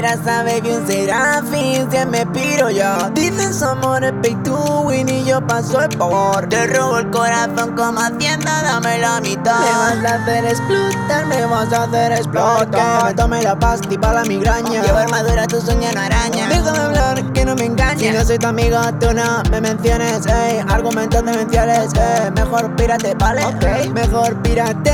eras a baby un serafín, se me piro yo. Dicen somos el pay to win y yo paso el favor. Te robo el corazón como Hacienda, dame la mitad. Me vas a hacer explotar, me vas a hacer explotar. Que me tome la pasti pa' la migraña. Llevo armadura, tu sueño no araña. Déjame hablar, que no me engañes. Si no soy tu amigo, tú no me menciones, ey. Argumentos demenciales, mejor pírate, ¿vale? Okay. Mejor pírate.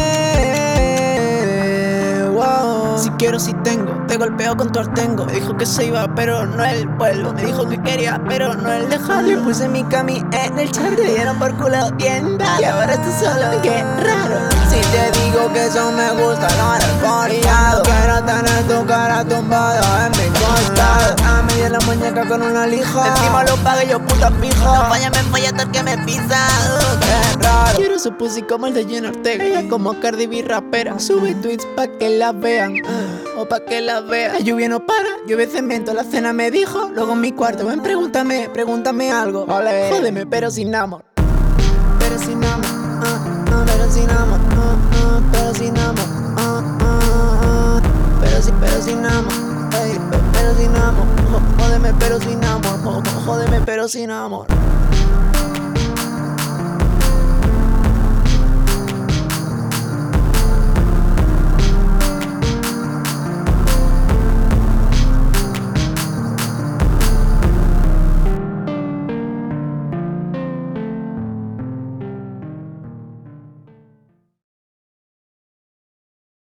Wow. Si quiero, si tengo, te golpeo con tu artengo. Me dijo que se iba, pero no el vuelo. Me dijo que quería, pero no el dejarlo. Le puse mi cami en el charco, te dieron por culo bien dado. Y ahora estoy solo, qué raro. Si te digo que eso me gusta, no eres forzado. Quiero tener tu cara tumbada en mi costado. A mí en la muñeca con una lija. Encima lo pague yo puta fijo. No falla, me falla hasta el que me pisa. Qué raro. Quiero su pussy como el de Jenna Ortega. Ella como Cardi B rapera. Sube tweets pa' que la vean, o pa' que la vean. La lluvia no para, llueve cemento. La cena me dijo, luego en mi cuarto. Ven, pregúntame algo. Olé. Jódeme, pero sin amor. Pero sin amor, pero sin amor, pero sin amor, pero sin amor, pero sin amor. Jódeme, pero sin amor, jódeme, pero sin amor.